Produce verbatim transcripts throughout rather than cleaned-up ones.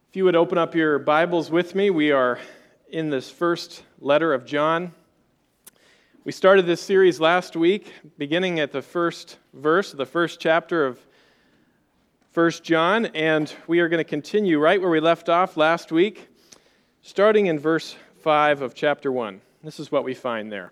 If you would open up your Bibles with me, we are in this first letter of John. We started this series last week, beginning at the first verse, the first chapter of First John, and we are going to continue right where we left off last week, starting in verse five of chapter one. This is what we find there.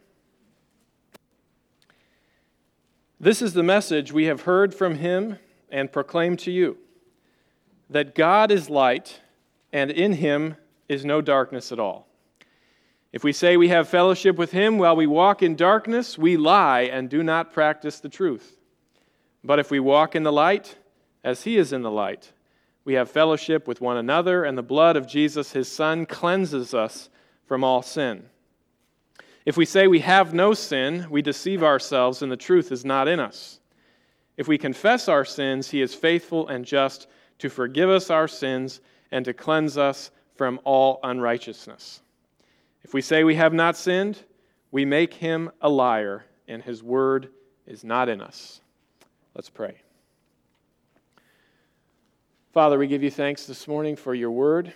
This is the message we have heard from him and proclaim to you, that God is light, and in him is no darkness at all. If we say we have fellowship with him while we walk in darkness, we lie and do not practice the truth. But if we walk in the light, as he is in the light, we have fellowship with one another, and the blood of Jesus, his Son, cleanses us from all sin. If we say we have no sin, we deceive ourselves, and the truth is not in us. If we confess our sins, he is faithful and just to forgive us our sins and to cleanse us from all unrighteousness. If we say we have not sinned, we make him a liar, and his word is not in us. Let's pray. Father, we give you thanks this morning for your word.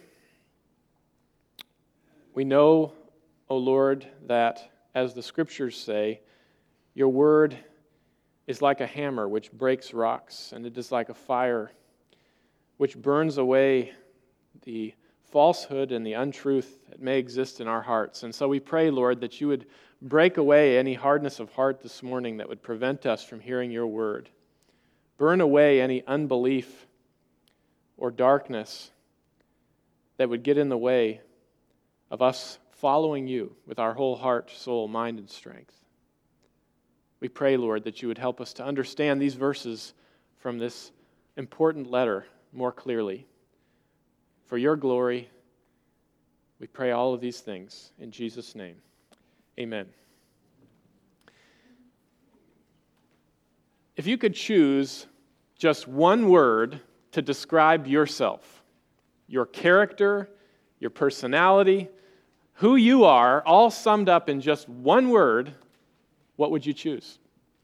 We know, O Lord, that, as the scriptures say, your word is like a hammer which breaks rocks, and it is like a fire which burns away the falsehood and the untruth that may exist in our hearts. And so we pray, Lord, that you would break away any hardness of heart this morning that would prevent us from hearing your word. Burn away any unbelief or darkness that would get in the way of us following you with our whole heart, soul, mind, and strength. We pray, Lord, that you would help us to understand these verses from this important letter more clearly. For your glory, we pray all of these things in Jesus' name. Amen. If you could choose just one word to describe yourself, your character, your personality, who you are, all summed up in just one word, what would you choose?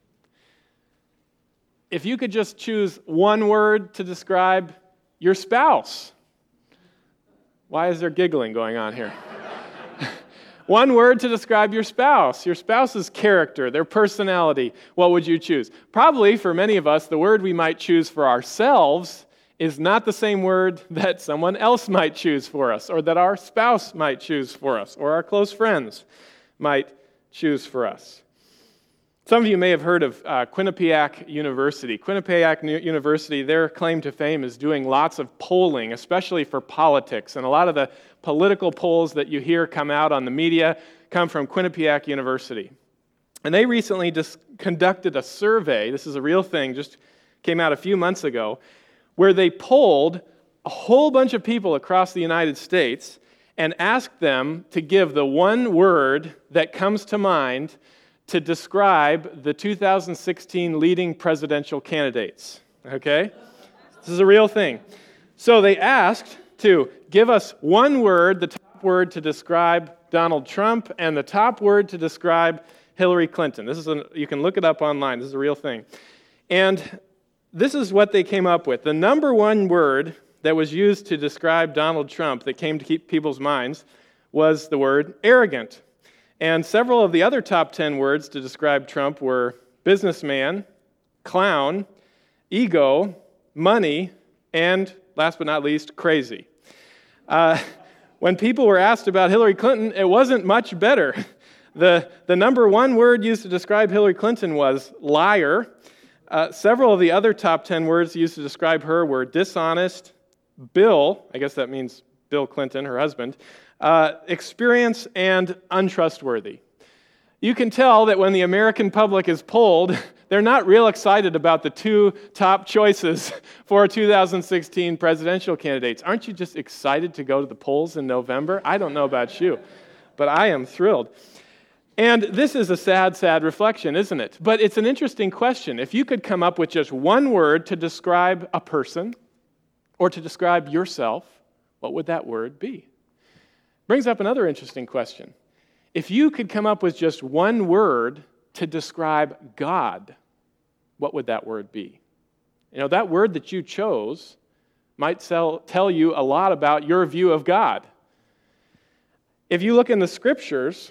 If you could just choose one word to describe your spouse, why is there giggling going on here? One word to describe your spouse, your spouse's character, their personality, what would you choose? Probably for many of us, the word we might choose for ourselves is not the same word that someone else might choose for us, or that our spouse might choose for us, or our close friends might choose for us. Some of you may have heard of uh, Quinnipiac University. Quinnipiac University, their claim to fame is doing lots of polling, especially for politics. And a lot of the political polls that you hear come out on the media come from Quinnipiac University. And they recently just conducted a survey, this is a real thing, just came out a few months ago, where they polled a whole bunch of people across the United States and asked them to give the one word that comes to mind to describe the two thousand sixteen leading presidential candidates. Okay? This is a real thing. So they asked to give us one word, the top word to describe Donald Trump, and the top word to describe Hillary Clinton. This is a, you can look it up online. This is a real thing. And this is what they came up with. The number one word that was used to describe Donald Trump that came to keep people's minds was the word arrogant. And several of the other top ten words to describe Trump were businessman, clown, ego, money, and last but not least, crazy. Uh, when people were asked about Hillary Clinton, it wasn't much better. The, the number one word used to describe Hillary Clinton was liar. Uh, several of the other top ten words used to describe her were dishonest, Bill, I guess that means Bill Clinton, her husband, uh, experience, and untrustworthy. You can tell that when the American public is polled, they're not real excited about the two top choices for two thousand sixteen presidential candidates. Aren't you just excited to go to the polls in November? I don't know about you, but I am thrilled. And this is a sad, sad reflection, isn't it? But it's an interesting question. If you could come up with just one word to describe a person or to describe yourself, what would that word be? Brings up another interesting question. If you could come up with just one word to describe God, what would that word be? You know, that word that you chose might tell, tell you a lot about your view of God. If you look in the scriptures,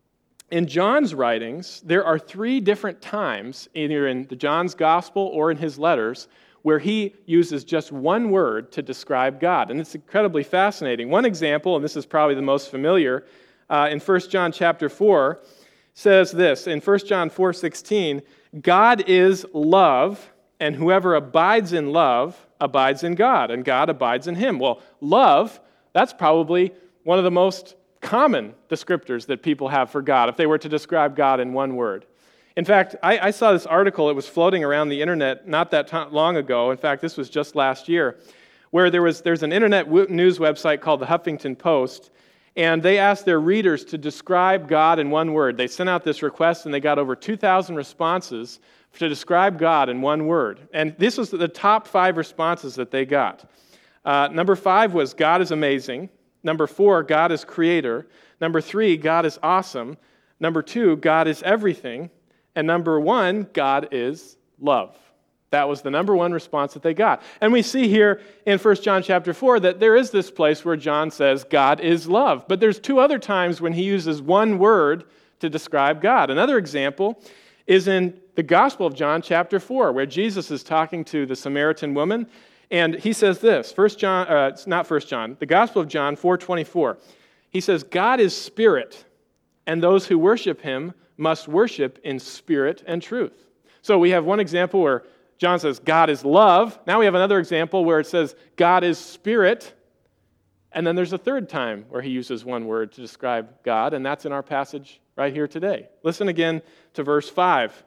in John's writings, there are three different times, either in the John's gospel or in his letters, where he uses just one word to describe God. And it's incredibly fascinating. One example, and this is probably the most familiar, uh, in First John chapter four, says this, in First John four sixteen, God is love, and whoever abides in love abides in God, and God abides in him. Well, love, that's probably one of the most common descriptors that people have for God, if they were to describe God in one word. In fact, I, I saw this article, it was floating around the internet not that t- long ago, in fact, this was just last year, where there was there's an internet w- news website called the Huffington Post, and they asked their readers to describe God in one word. They sent out this request, and they got over two thousand responses to describe God in one word. And this was the top five responses that they got. Uh, number five was, God is amazing. Number four, God is creator. Number three, God is awesome. Number two, God is everything. And number one, God is love. That was the number one response that they got. And we see here in First John chapter four that there is this place where John says God is love. But there's two other times when he uses one word to describe God. Another example is in the Gospel of John chapter four, where Jesus is talking to the Samaritan woman, and he says this, First John, uh, it's not First John, the Gospel of John four twenty-four. He says, God is spirit, and those who worship him must worship in spirit and truth. So we have one example where John says God is love. Now we have another example where it says God is spirit. And then there's a third time where he uses one word to describe God, and that's in our passage right here today. Listen again to verse five.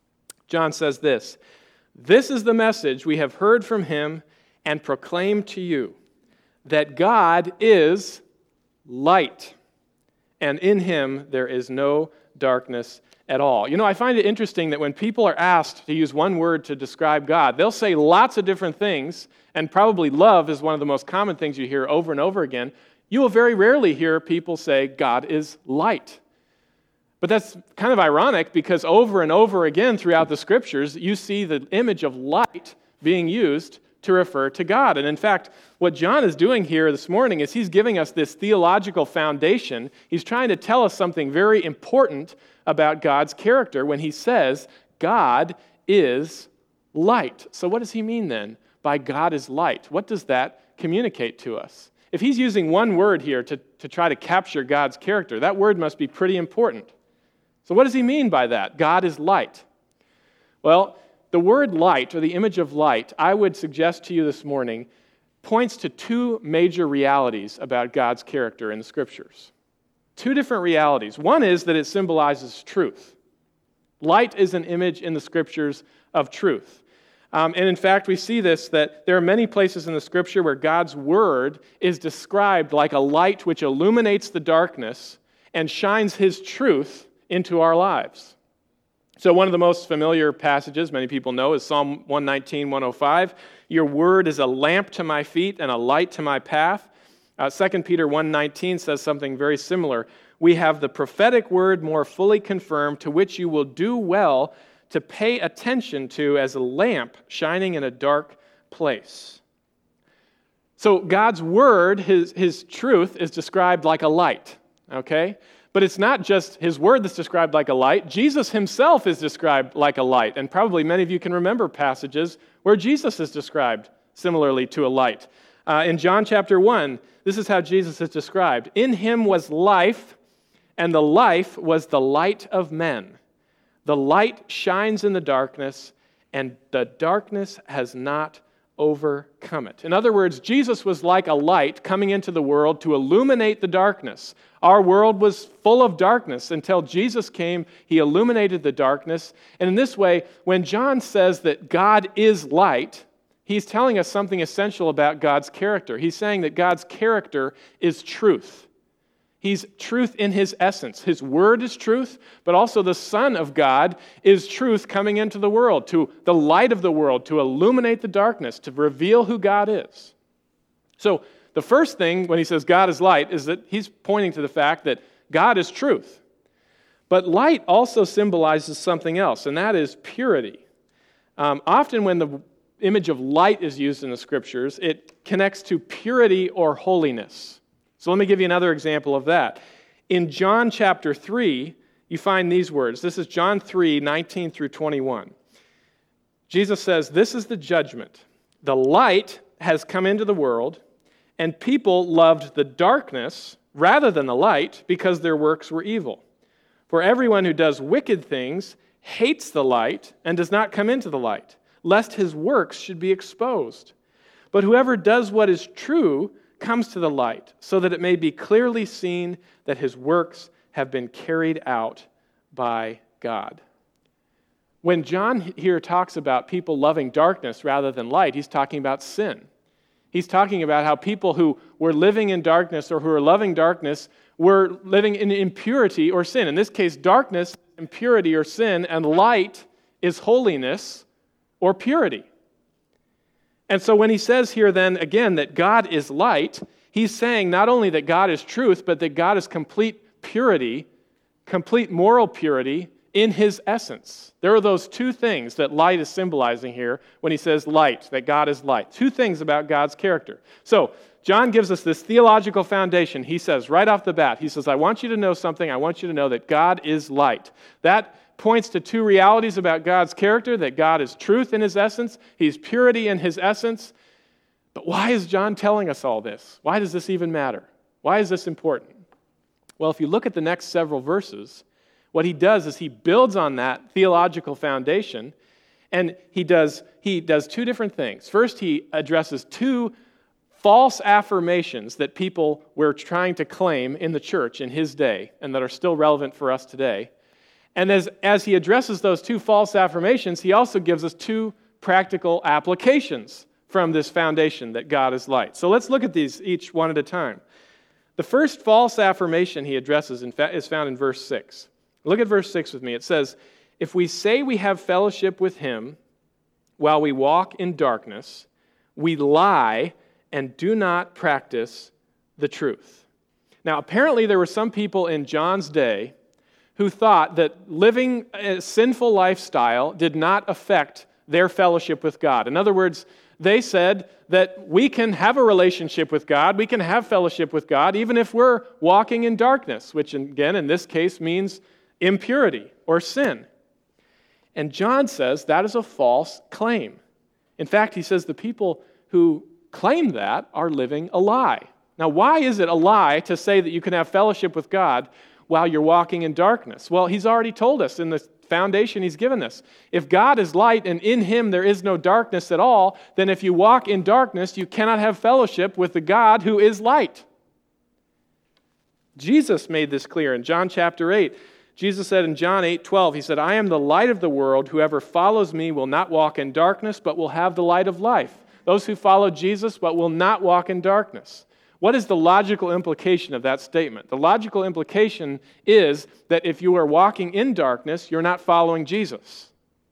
John says this, "This is the message we have heard from him and proclaimed to you, that God is light, and in him there is no darkness at all." You know, I find it interesting that when people are asked to use one word to describe God, they'll say lots of different things, and probably love is one of the most common things you hear over and over again. You will very rarely hear people say God is light. But that's kind of ironic because over and over again throughout the scriptures, you see the image of light being used to refer to God. And in fact, what John is doing here this morning is he's giving us this theological foundation. He's trying to tell us something very important about God's character when he says God is light. So what does he mean then by God is light? What does that communicate to us? If he's using one word here to, to try to capture God's character, that word must be pretty important. So what does he mean by that? God is light. Well, the word light, or the image of light, I would suggest to you this morning, points to two major realities about God's character in the Scriptures. Two different realities. One is that it symbolizes truth. Light is an image in the Scriptures of truth. Um, and in fact, we see this, that there are many places in the Scripture where God's Word is described like a light which illuminates the darkness and shines His truth into our lives. So one of the most familiar passages many people know is Psalm one nineteen, one oh five. Your word is a lamp to my feet and a light to my path. Uh, Second Peter one nineteen says something very similar. We have the prophetic word more fully confirmed, to which you will do well to pay attention to as a lamp shining in a dark place. So God's word, his, his truth, is described like a light, okay? But it's not just his word that's described like a light. Jesus himself is described like a light. And probably many of you can remember passages where Jesus is described similarly to a light. Uh, in John chapter one, this is how Jesus is described. In him was life, and the life was the light of men. The light shines in the darkness, and the darkness has not overcome it. In other words, Jesus was like a light coming into the world to illuminate the darkness. Our world was full of darkness until Jesus came. He illuminated the darkness. And in this way, when John says that God is light, he's telling us something essential about God's character. He's saying that God's character is truth. He's truth in his essence. His word is truth, but also the Son of God is truth coming into the world, to the light of the world, to illuminate the darkness, to reveal who God is. So the first thing when he says God is light is that he's pointing to the fact that God is truth. But light also symbolizes something else, and that is purity. Um, often when the image of light is used in the Scriptures, it connects to purity or holiness. So let me give you another example of that. In John chapter three, you find these words. This is John three, nineteen through twenty-one. Jesus says, "This is the judgment. The light has come into the world, and people loved the darkness rather than the light because their works were evil. For everyone who does wicked things hates the light and does not come into the light, lest his works should be exposed. But whoever does what is true comes to the light, so that it may be clearly seen that his works have been carried out by God." When John here talks about people loving darkness rather than light, he's talking about sin. He's talking about how people who were living in darkness or who are loving darkness were living in impurity or sin. In this case, darkness, impurity or sin, and light is holiness or purity. And so when he says here then again that God is light, he's saying not only that God is truth, but that God is complete purity, complete moral purity in his essence. There are those two things that light is symbolizing here when he says light, that God is light. Two things about God's character. So John gives us this theological foundation. He says right off the bat, he says, I want you to know something. I want you to know that God is light. That points to two realities about God's character, that God is truth in his essence, he's purity in his essence. But why is John telling us all this? Why does this even matter? Why is this important? Well, if you look at the next several verses, what he does is he builds on that theological foundation, and he does, he does two different things. First, he addresses two false affirmations that people were trying to claim in the church in his day and that are still relevant for us today. And as, as he addresses those two false affirmations, he also gives us two practical applications from this foundation that God is light. So let's look at these each one at a time. The first false affirmation he addresses in fa- is found in verse six. Look at verse six with me. It says, "If we say we have fellowship with him while we walk in darkness, we lie and do not practice the truth." Now, apparently there were some people in John's day who thought that living a sinful lifestyle did not affect their fellowship with God. In other words, they said that we can have a relationship with God, we can have fellowship with God, even if we're walking in darkness, which again, in this case, means impurity or sin. And John says that is a false claim. In fact, he says the people who claim that are living a lie. Now, why is it a lie to say that you can have fellowship with God while you're walking in darkness? Well, he's already told us in the foundation he's given us. If God is light and in him there is no darkness at all, then if you walk in darkness, you cannot have fellowship with the God who is light. Jesus made this clear in John chapter eight. Jesus said in John eight twelve, he said, "I am the light of the world. Whoever follows me will not walk in darkness, but will have the light of life." Those who follow Jesus, but will not walk in darkness. What is the logical implication of that statement? The logical implication is that if you are walking in darkness, you're not following Jesus.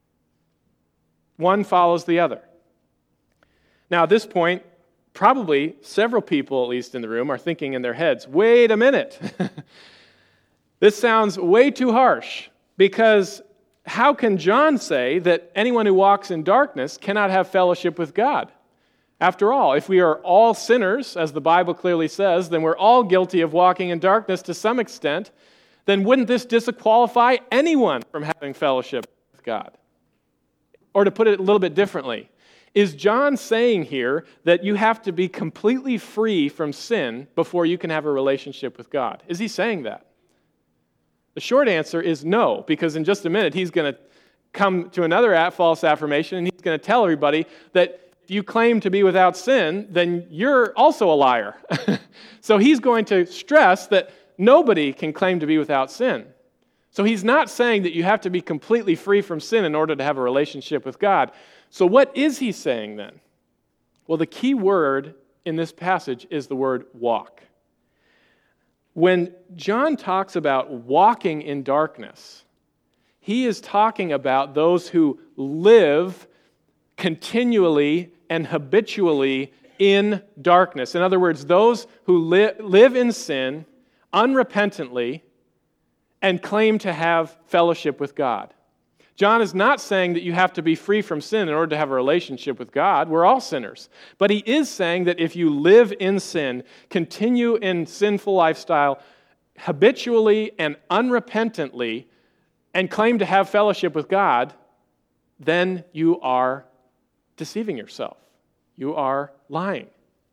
One follows the other. Now, at this point, probably several people, at least in the room, are thinking in their heads, wait a minute. This sounds way too harsh, because how can John say that anyone who walks in darkness cannot have fellowship with God? After all, if we are all sinners, as the Bible clearly says, then we're all guilty of walking in darkness to some extent, then wouldn't this disqualify anyone from having fellowship with God? Or to put it a little bit differently, is John saying here that you have to be completely free from sin before you can have a relationship with God? Is he saying that? The short answer is no, because in just a minute he's going to come to another false affirmation and he's going to tell everybody that if you claim to be without sin, then you're also a liar. So he's going to stress that nobody can claim to be without sin. So he's not saying that you have to be completely free from sin in order to have a relationship with God. So what is he saying then? Well, the key word in this passage is the word walk. When John talks about walking in darkness, he is talking about those who live continually and habitually in darkness. In other words, those who li- live in sin unrepentantly and claim to have fellowship with God. John is not saying that you have to be free from sin in order to have a relationship with God. We're all sinners. But he is saying that if you live in sin, continue in sinful lifestyle, habitually and unrepentantly, and claim to have fellowship with God, then you are deceiving yourself. You are lying.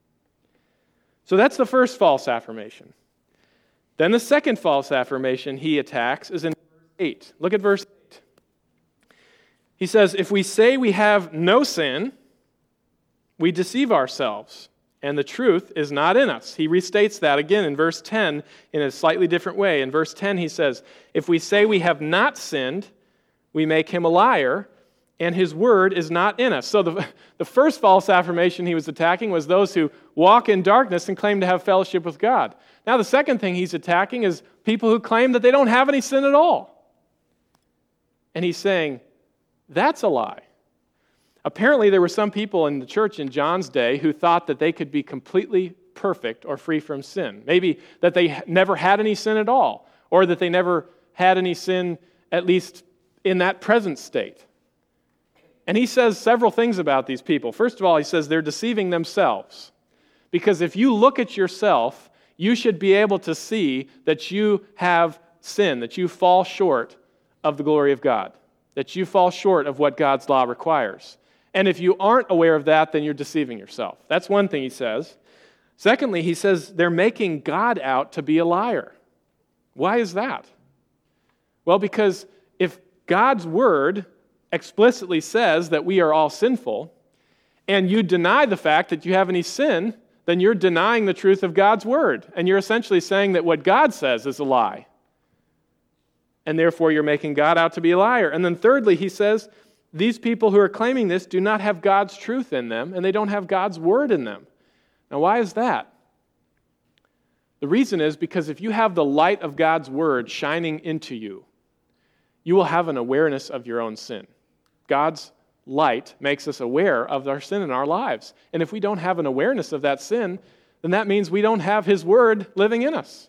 So that's the first false affirmation. Then the second false affirmation he attacks is in verse eight. Look at verse eight. He says, if we say we have no sin, we deceive ourselves, and the truth is not in us. He restates that again in verse ten in a slightly different way. In verse ten he says, if we say we have not sinned, we make him a liar, and his word is not in us. So the, the first false affirmation he was attacking was those who walk in darkness and claim to have fellowship with God. Now the second thing he's attacking is people who claim that they don't have any sin at all. And he's saying, that's a lie. Apparently there were some people in the church in John's day who thought that they could be completely perfect or free from sin. Maybe that they never had any sin at all, or that they never had any sin, at least in that present state. And he says several things about these people. First of all, he says they're deceiving themselves. Because if you look at yourself, you should be able to see that you have sin, that you fall short of the glory of God, that you fall short of what God's law requires. And if you aren't aware of that, then you're deceiving yourself. That's one thing he says. Secondly, he says they're making God out to be a liar. Why is that? Well, because if God's word explicitly says that we are all sinful, and you deny the fact that you have any sin, then you're denying the truth of God's word. And you're essentially saying that what God says is a lie. And therefore you're making God out to be a liar. And then thirdly, he says, these people who are claiming this do not have God's truth in them, and they don't have God's word in them. Now, why is that? The reason is because if you have the light of God's word shining into you, you will have an awareness of your own sin. God's light makes us aware of our sin in our lives. And if we don't have an awareness of that sin, then that means we don't have his word living in us.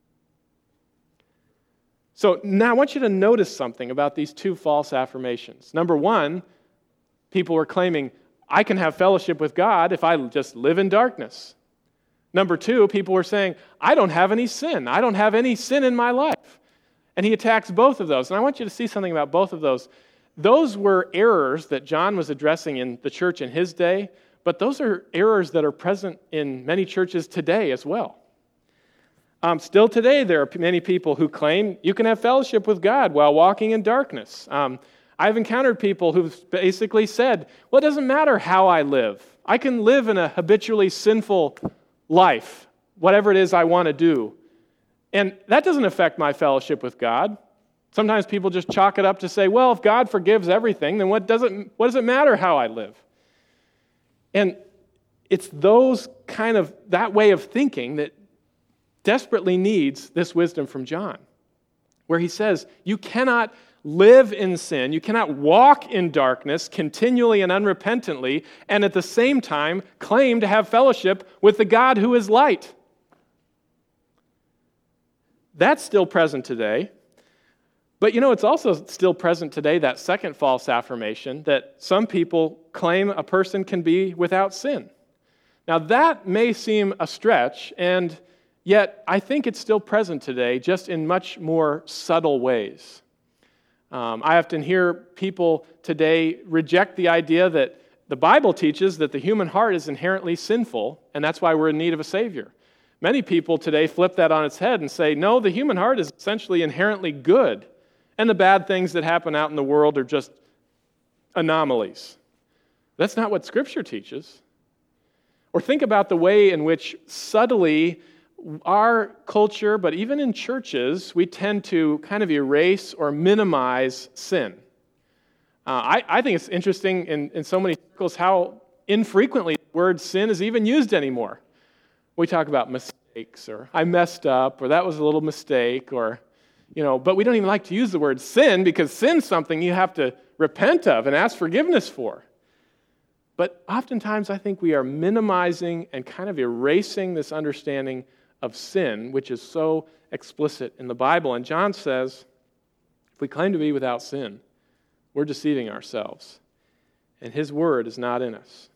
So now I want you to notice something about these two false affirmations. Number one, people were claiming, I can have fellowship with God if I just live in darkness. Number two, people were saying, I don't have any sin. I don't have any sin in my life. And he attacks both of those. And I want you to see something about both of those. Those were errors that John was addressing in the church in his day, but those are errors that are present in many churches today as well. Um, still today, there are many people who claim you can have fellowship with God while walking in darkness. Um, I've encountered people who've basically said, well, it doesn't matter how I live. I can live in a habitually sinful life, whatever it is I want to do. And that doesn't affect my fellowship with God. Sometimes people just chalk it up to say, well, if God forgives everything, then what does it, what does it matter how I live? And it's those kind of, that way of thinking that desperately needs this wisdom from John, where he says, you cannot live in sin, you cannot walk in darkness continually and unrepentantly, and at the same time claim to have fellowship with the God who is light. That's still present today. But you know, it's also still present today, that second false affirmation, that some people claim a person can be without sin. Now that may seem a stretch, and yet I think it's still present today, just in much more subtle ways. Um, I often hear people today reject the idea that the Bible teaches that the human heart is inherently sinful, and that's why we're in need of a Savior. Many people today flip that on its head and say, no, the human heart is essentially inherently good, and the bad things that happen out in the world are just anomalies. That's not what Scripture teaches. Or think about the way in which subtly our culture, but even in churches, we tend to kind of erase or minimize sin. Uh, I, I think it's interesting in, in so many circles how infrequently the word sin is even used anymore. We talk about mistakes, or I messed up, or that was a little mistake, or, you know, but we don't even like to use the word sin because sin's something you have to repent of and ask forgiveness for. But oftentimes I think we are minimizing and kind of erasing this understanding of sin, which is so explicit in the Bible. And John says, if we claim to be without sin, we're deceiving ourselves, and his word is not in us.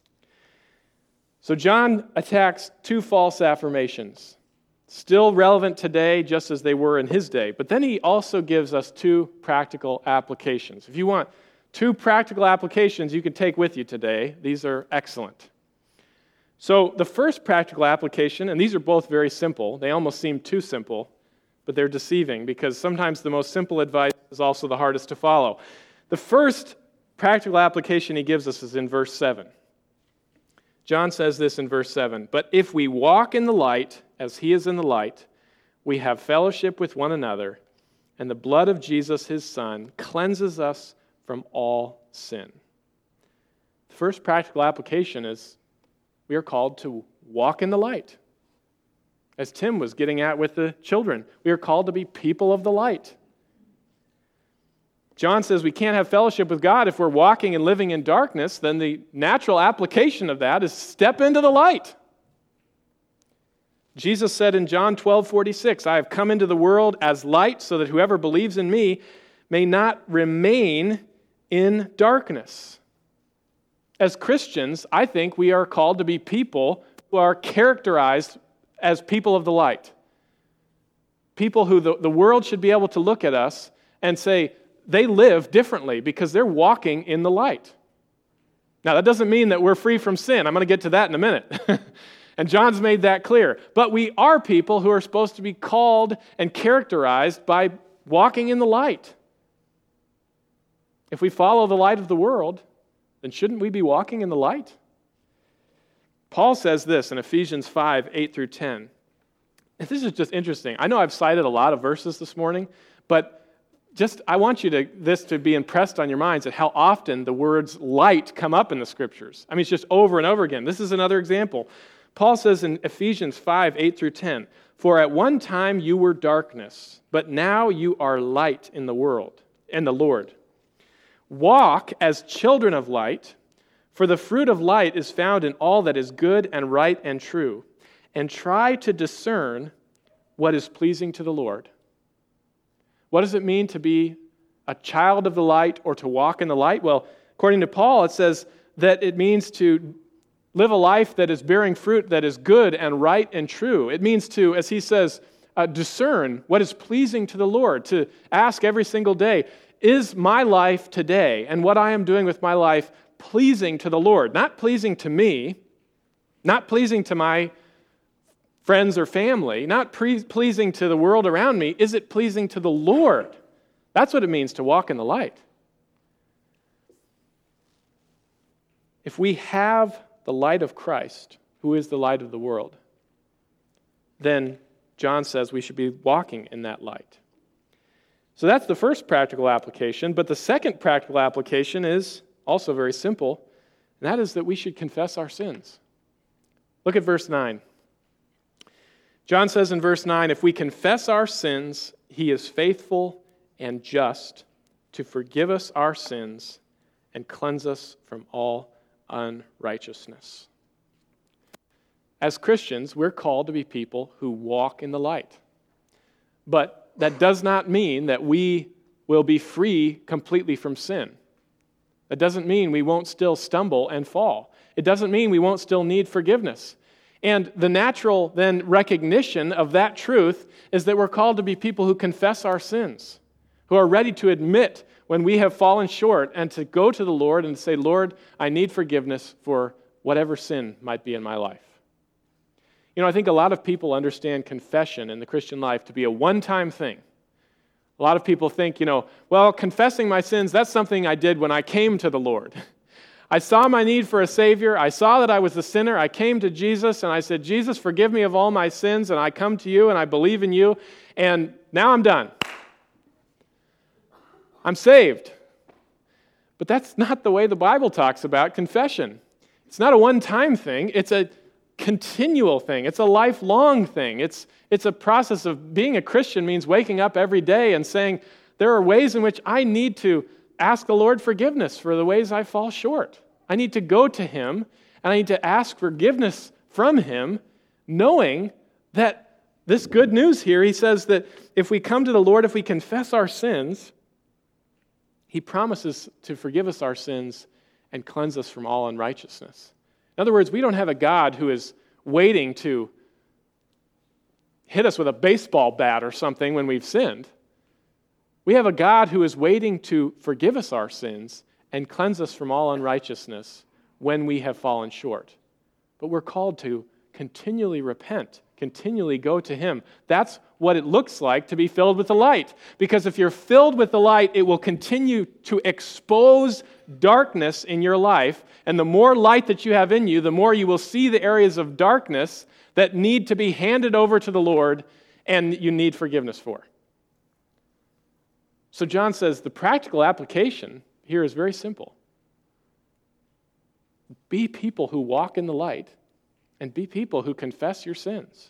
So John attacks two false affirmations, still relevant today just as they were in his day. But then he also gives us two practical applications. If you want two practical applications you can take with you today, these are excellent. So the first practical application, and these are both very simple. They almost seem too simple, but they're deceiving because sometimes the most simple advice is also the hardest to follow. The first practical application he gives us is in verse seven. John says this in verse seven, "But if we walk in the light, as he is in the light, we have fellowship with one another, and the blood of Jesus, his Son, cleanses us from all sin." The first practical application is we are called to walk in the light. As Tim was getting at with the children, we are called to be people of the light. John says we can't have fellowship with God if we're walking and living in darkness. Then the natural application of that is step into the light. Jesus said in John twelve forty-six, "I have come into the world as light so that whoever believes in me may not remain in darkness." As Christians, I think we are called to be people who are characterized as people of the light. People who the, the world should be able to look at us and say, they live differently because they're walking in the light. Now, that doesn't mean that we're free from sin. I'm going to get to that in a minute. And John's made that clear. But we are people who are supposed to be called and characterized by walking in the light. If we follow the light of the world, then shouldn't we be walking in the light? Paul says this in Ephesians five, eight through ten. And this is just interesting. I know I've cited a lot of verses this morning, but just, I want you to this to be impressed on your minds at how often the words light come up in the Scriptures. I mean, it's just over and over again. This is another example. Paul says in Ephesians five, eight through ten, "For at one time you were darkness, but now you are light in the world, in the Lord. Walk as children of light, for the fruit of light is found in all that is good and right and true, and try to discern what is pleasing to the Lord." What does it mean to be a child of the light or to walk in the light? Well, according to Paul, it says that it means to live a life that is bearing fruit that is good and right and true. It means to, as he says, uh, discern what is pleasing to the Lord, to ask every single day, is my life today and what I am doing with my life pleasing to the Lord? Not pleasing to me, not pleasing to my friends or family, not pre- pleasing to the world around me. Is it pleasing to the Lord? That's what it means to walk in the light. If we have the light of Christ, who is the light of the world, then John says we should be walking in that light. So that's the first practical application, but the second practical application is also very simple, and that is that we should confess our sins. Look at verse nine. John says in verse nine, "If we confess our sins, he is faithful and just to forgive us our sins and cleanse us from all unrighteousness." As Christians, we're called to be people who walk in the light. But that does not mean that we will be free completely from sin. That doesn't mean we won't still stumble and fall. It doesn't mean we won't still need forgiveness. And the natural, then, recognition of that truth is that we're called to be people who confess our sins, who are ready to admit when we have fallen short and to go to the Lord and say, "Lord, I need forgiveness for whatever sin might be in my life." You know, I think a lot of people understand confession in the Christian life to be a one-time thing. A lot of people think, you know, well, confessing my sins, that's something I did when I came to the Lord. I saw my need for a Savior. I saw that I was a sinner. I came to Jesus and I said, "Jesus, forgive me of all my sins, and I come to you and I believe in you, and now I'm done. I'm saved." But that's not the way the Bible talks about confession. It's not a one-time thing. It's a continual thing. It's a lifelong thing. It's, it's a process of being a Christian means waking up every day and saying, there are ways in which I need to ask the Lord forgiveness for the ways I fall short. I need to go to Him, and I need to ask forgiveness from Him, knowing that this good news here, He says that if we come to the Lord, if we confess our sins, He promises to forgive us our sins and cleanse us from all unrighteousness. In other words, we don't have a God who is waiting to hit us with a baseball bat or something when we've sinned. We have a God who is waiting to forgive us our sins and cleanse us from all unrighteousness when we have fallen short. But we're called to continually repent, continually go to Him. That's what it looks like to be filled with the light. Because if you're filled with the light, it will continue to expose darkness in your life. And the more light that you have in you, the more you will see the areas of darkness that need to be handed over to the Lord and you need forgiveness for. So John says the practical application here is very simple. Be people who walk in the light and be people who confess your sins.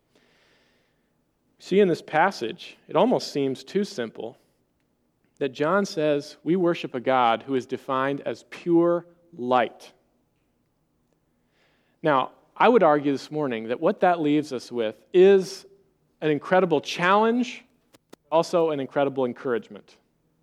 See, in this passage, it almost seems too simple that John says we worship a God who is defined as pure light. Now, I would argue this morning that what that leaves us with is an incredible challenge, also an incredible encouragement.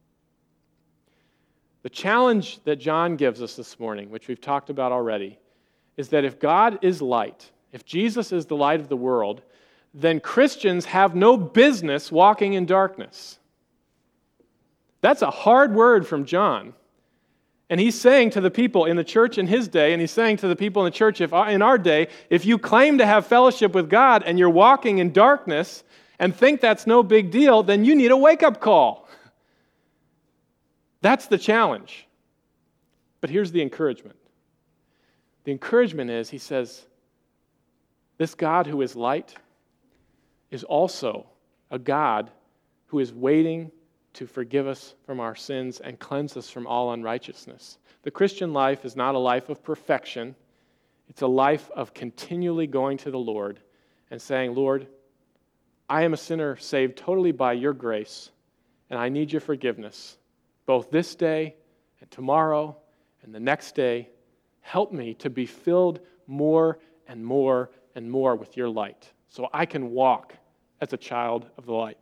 The challenge that John gives us this morning, which we've talked about already, is that if God is light, if Jesus is the light of the world, then Christians have no business walking in darkness. That's a hard word from John. And he's saying to the people in the church in his day, and he's saying to the people in the church if, in our day, if you claim to have fellowship with God and you're walking in darkness and think that's no big deal, then you need a wake-up call. That's the challenge. But here's the encouragement. The encouragement is, he says, this God who is light is also a God who is waiting to forgive us from our sins and cleanse us from all unrighteousness. The Christian life is not a life of perfection. It's a life of continually going to the Lord and saying, Lord, I am a sinner saved totally by your grace, and I need your forgiveness, both this day and tomorrow and the next day. Help me to be filled more and more and more with your light so I can walk as a child of the light.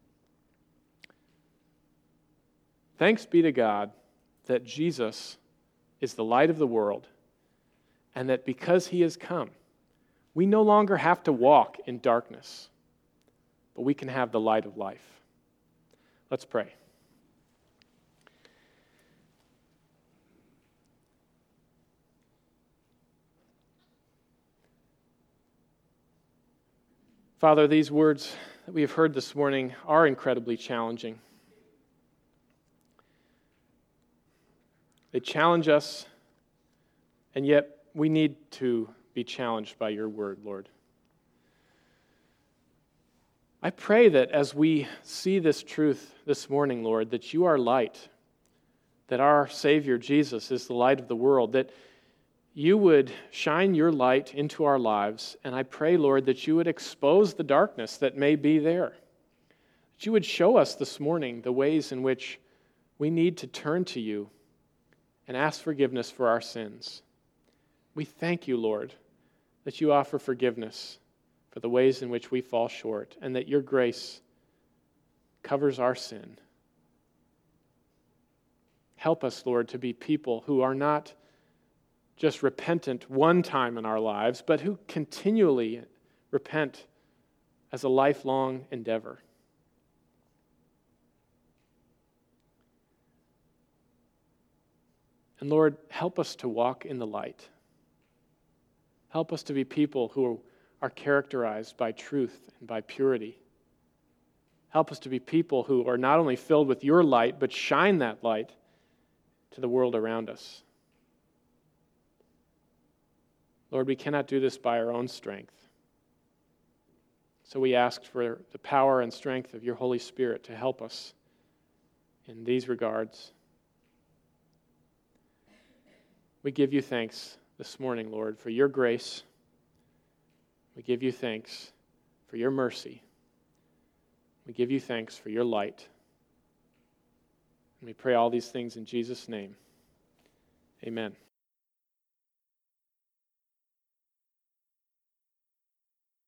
Thanks be to God that Jesus is the light of the world, and that because he has come, we no longer have to walk in darkness, but we can have the light of life. Let's pray. Father, these words that we have heard this morning are incredibly challenging. They challenge us, and yet we need to be challenged by your word, Lord. I pray that as we see this truth this morning, Lord, that you are light, that our Savior Jesus is the light of the world, that you would shine your light into our lives, and I pray, Lord, that you would expose the darkness that may be there. That you would show us this morning the ways in which we need to turn to you and ask forgiveness for our sins. We thank you, Lord, that you offer forgiveness for the ways in which we fall short, and that your grace covers our sin. Help us, Lord, to be people who are not just repentant one time in our lives, but who continually repent as a lifelong endeavor. And Lord, help us to walk in the light. Help us to be people who are characterized by truth and by purity. Help us to be people who are not only filled with your light, but shine that light to the world around us. Lord, we cannot do this by our own strength. So we ask for the power and strength of your Holy Spirit to help us in these regards. We give you thanks this morning, Lord, for your grace. We give you thanks for your mercy. We give you thanks for your light. And we pray all these things in Jesus' name. Amen.